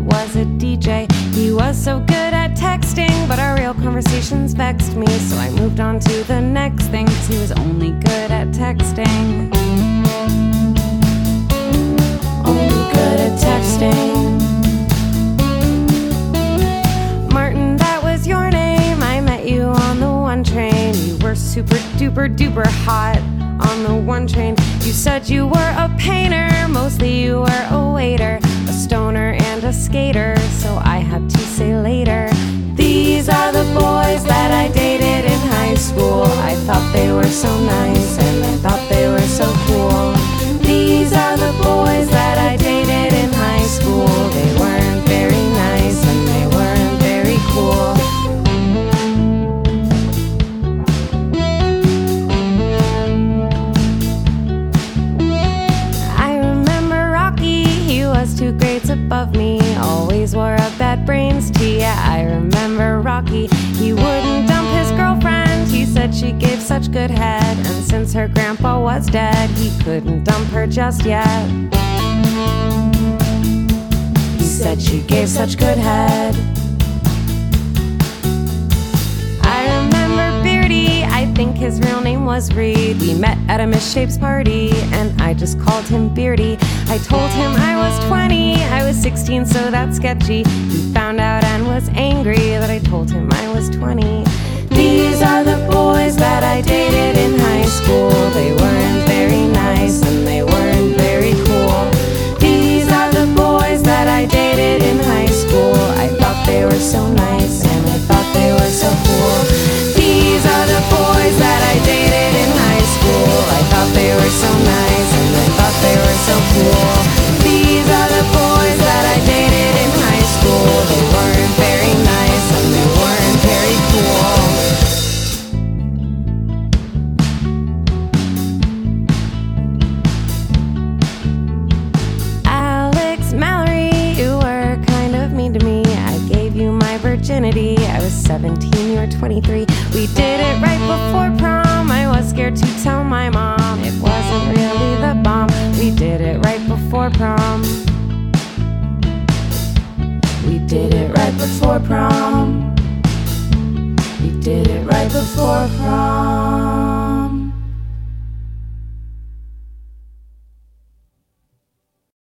was a DJ. He was so good at texting, but our real conversations vexed me. So I moved on to the next thing, 'cause he was only good at texting. Only good at texting. Martin, that was your name. I met you on the one train. You were super duper duper hot on the one train. You said you were a painter, mostly you were a waiter, a stoner and a skater, so I had to say later. These are the boys that I dated in high school. I thought they were so nice and I thought they were so cool. These are the boys that I dated in high school. They weren't very nice and they weren't very cool. I remember Rocky, he was 2 grades above me, always wore a bad brains tee. Yeah, I remember Rocky, he wouldn't dump his girlfriend. He said she gave such good head, and since her grandpa was dead, he couldn't dump her just yet. He said she gave such good head. I remember Beardy, I think his real name was Reed. We met at a Misshapes party, and I just called him Beardy. I told him I was 20, I was 16, so that's sketchy. He found out and was angry that I told him I was 20. These are the boys that I dated in high school. They weren't very nice and they weren't very cool. These are the boys that I dated in high school. I thought they were so nice and I thought they were so cool. These are the boys that I dated in high school. I thought they were so nice and I thought they were so cool. These are the boys that I dated in high school. They weren't very nice and they weren't very cool. Virginity. I was 17, you were 23. We did it right before prom. I was scared to tell my mom it wasn't really the bomb. We did it right before prom. We did it right before prom. We did it right before prom.